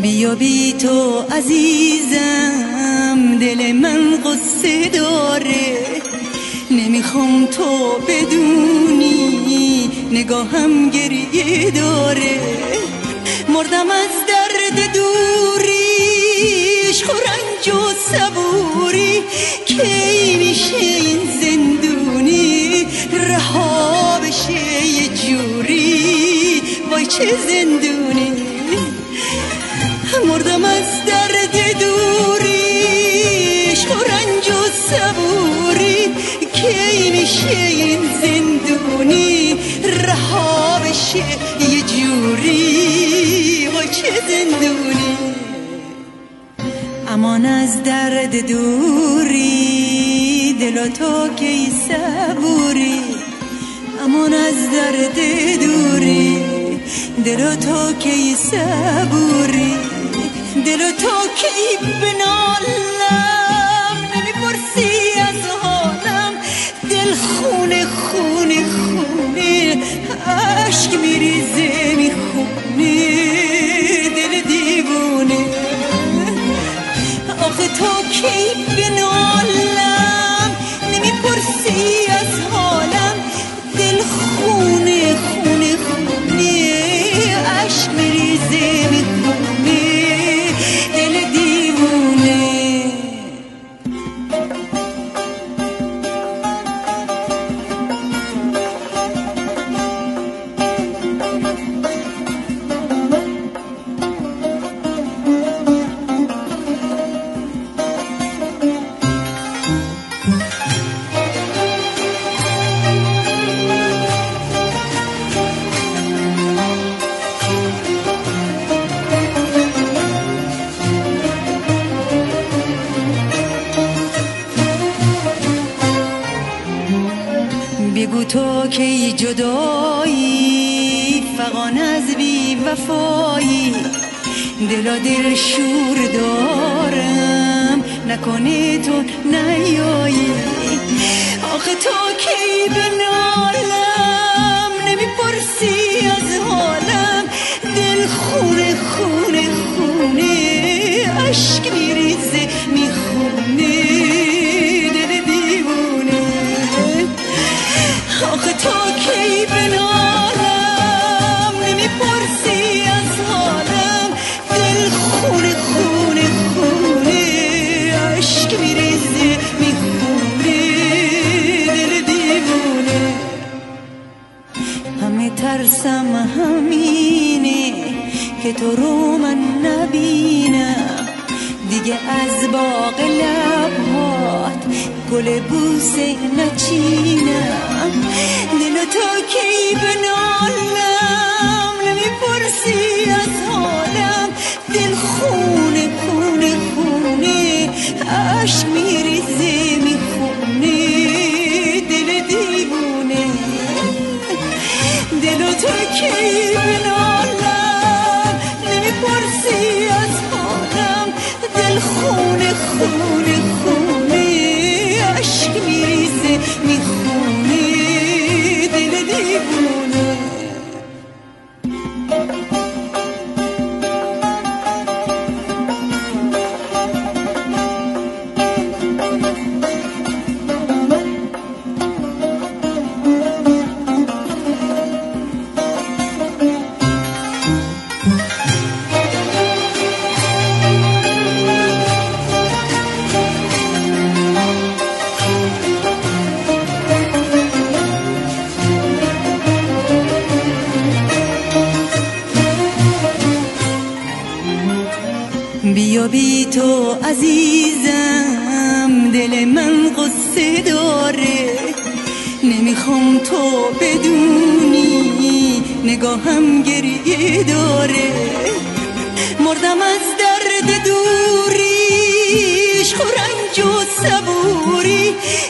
بیا بی تو عزیزم دل من قصه داره، نمیخوام تو بدونی نگاهم گریه داره. مردم از درد دوریش خورنج و صبوری، کی میشه این زندونی رها بشه یه جوری، وای چه زندونی. مردم از درد دوریش خورنج و صبوری، کی میشه این زندونی رها بشه یه جوری، وای چه زندونی. امان از درد دوری دل تو کی صبوری، امان از درد دوری دل تو کی صبوری. دل تو کی بنالم نمیپرسی از حالم، دل خونه خونه خونه عشق میریزه میخونه دل دیوونه. آخه تو کی بنالم نمیپرسی از حالم، دل خونه خونه خونه عشق میریزه میخونه دل دیوونه. بگو تو کی جدایی فغان از بی وفایی، دلا دل شور دارم نکنه تو نیایی. آخه تو کی بنالم نمیپرسی از حالم، دل خونه خونه خونه عشق میریزه میخونه دل دیوونه. آخه تو کی بنالم نمیپرسی از حالم، دل خونه خونه خونه عشق میریزه میخونه دل دیوونه. همه ترسم همینه که تو رو من نبینم دیگه، از باغ لبهات گل بوسه نچینم. دل تو کی بنالم نمیپرسی از حالم، دل خونه خونه خونه عشق میریزه میخونه دل دیوونه. دل تو کی بنالم نمیپرسی از حالم، دل خونه خونه خونه عشق میریزه میخونه دل دیوونه. بیا بی تو عزیزم دل من قصه داره، نمیخوام تو بدونی نگاهم گریه داره. مردم از درد دوریش خورنج و صبوری،